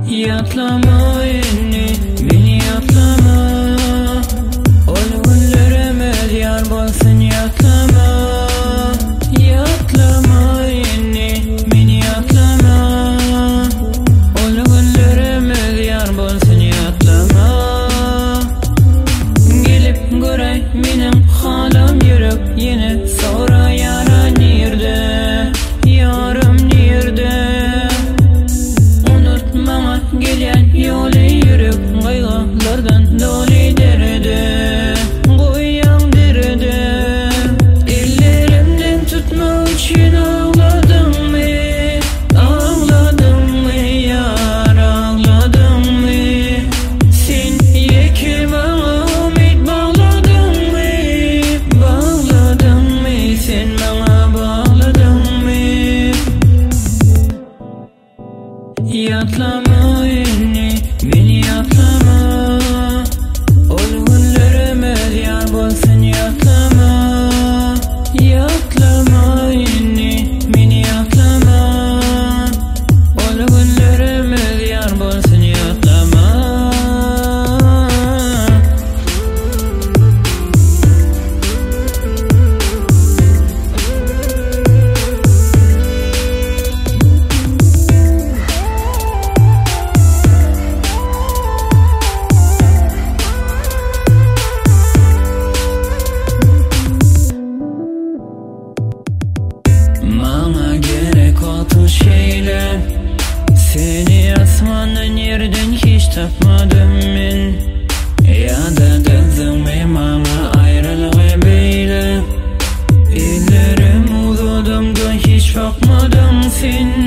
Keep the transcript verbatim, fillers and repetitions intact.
Yatlama inni, beni yatlama. Ol günlerimiz yar bolsun yatlama. Yatlama inni, beni yatlama. Ol günlerimiz yar bolsun yatlama. Gelip göray mening halam yürüp yine sonra yara nirde. Yarım nirde. Gelen yolu yürüp kaygılardan dolu derede. Koyan derede. Ellerimden tutmak için ağladım mı? Ağladım mı yar, ağladım mı? Sen yeke bana umut bağladın mı? Bağladın mı? Sen bana bağladın mı? Yatlama inni, beni yatlama. Ol günlerimiz yar bolsun yatlama. Yatlama inni, beni yatlama. Ol günlerimiz yar bolsun yatlama. Bana gerek oldu şeyler. Seni asmandan yerden hiç tapmadım ben. Ya da dızım bana ayrılığı beyle. Ellerim uzadımda hiç bakmadım sen.